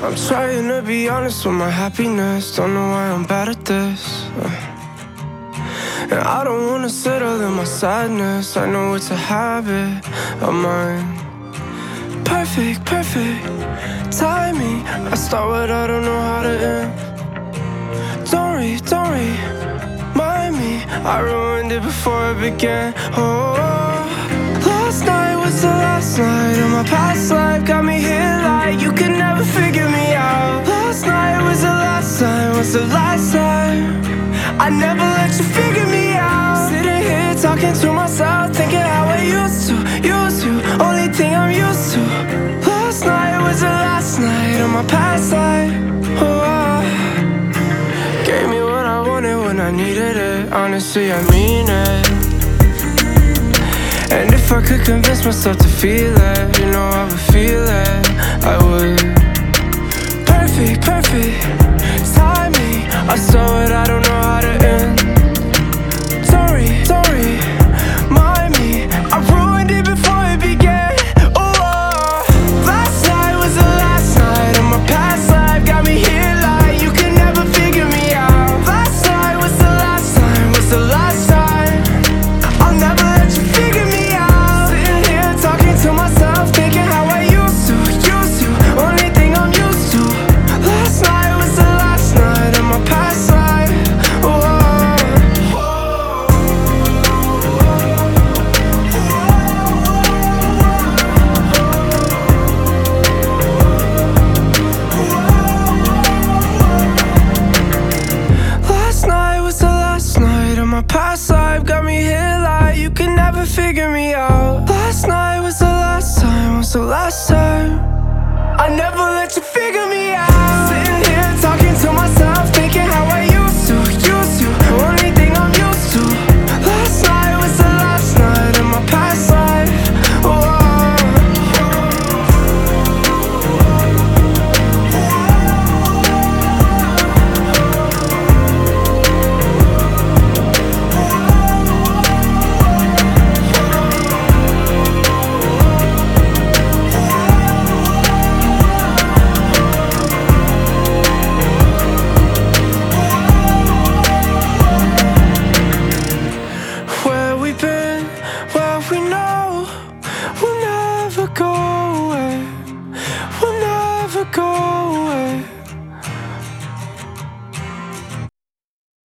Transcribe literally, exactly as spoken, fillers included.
I'm trying to be honest with my happiness. Don't know why I'm bad at this. And I don't wanna settle in my sadness. I know it's a habit of mine. Perfect, perfect timing. I start what I don't know how to end. Don't worry, don't remind me. I ruined it before it began. Oh, last night was the last night of my past life. Got me here like you could never figure me out. Last night was the last time, was the last time I never let you figure me out. Sitting here talking to myself, thinking how I used to, used to, only thing I'm used to. Last night was the last night of my past life. Oh, gave me what I wanted when I needed it. Honestly, I mean it. And if I could convince myself to feel it, you know I would feel it, I would. Perfect, perfect timing. I saw it, I don't know how to end. Sorry, sorry, mind me. I ruined it before it began. Oh, last night was the last night of my past life. Got me here like you could never figure me out. Last night was the last time, was the last time I'll never let you figure me out. Sitting here talking to myself, thinking how I used to, used to, only thing I'm used to. Last night was the last night of my past life. Last night was the last night of my past life. Got me here like you could never figure me out.